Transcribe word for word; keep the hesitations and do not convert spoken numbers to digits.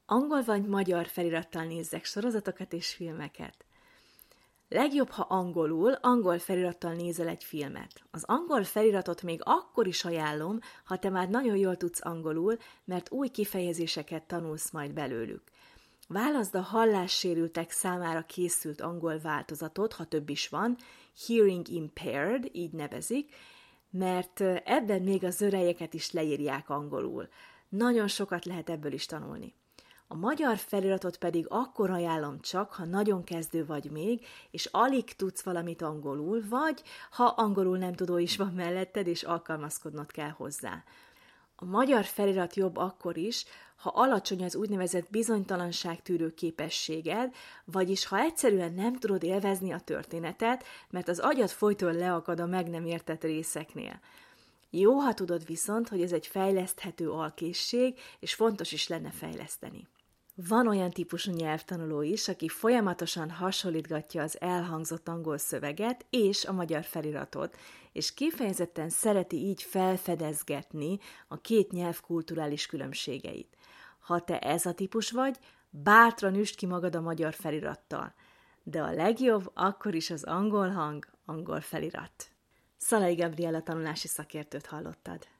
Angol vagy magyar felirattal nézzek sorozatokat és filmeket? Legjobb, ha angolul, angol felirattal nézel egy filmet. Az angol feliratot még akkor is ajánlom, ha te már nagyon jól tudsz angolul, mert új kifejezéseket tanulsz majd belőlük. Válaszd a hallássérültek számára készült angol változatot, ha több is van, hearing impaired, így nevezik, mert ebben még a zörejeket is leírják angolul. Nagyon sokat lehet ebből is tanulni. A magyar feliratot pedig akkor ajánlom csak, ha nagyon kezdő vagy még, és alig tudsz valamit angolul, vagy ha angolul nem tudó is van melletted, és alkalmazkodnod kell hozzá. A magyar felirat jobb akkor is, ha alacsony az úgynevezett bizonytalanságtűrő képességed, vagyis ha egyszerűen nem tudod élvezni a történetet, mert az agyad folyton leakad a meg nem értett részeknél. Jó, ha tudod viszont, hogy ez egy fejleszthető alkészség, és fontos is lenne fejleszteni. Van olyan típusú nyelvtanuló is, aki folyamatosan hasonlítgatja az elhangzott angol szöveget és a magyar feliratot, és kifejezetten szereti így felfedezgetni a két nyelv kulturális különbségeit. Ha te ez a típus vagy, bátran üsd ki magad a magyar felirattal. De a legjobb akkor is az angol hang, angol felirat. Szalai Gabriella tanulási szakértőt hallottad.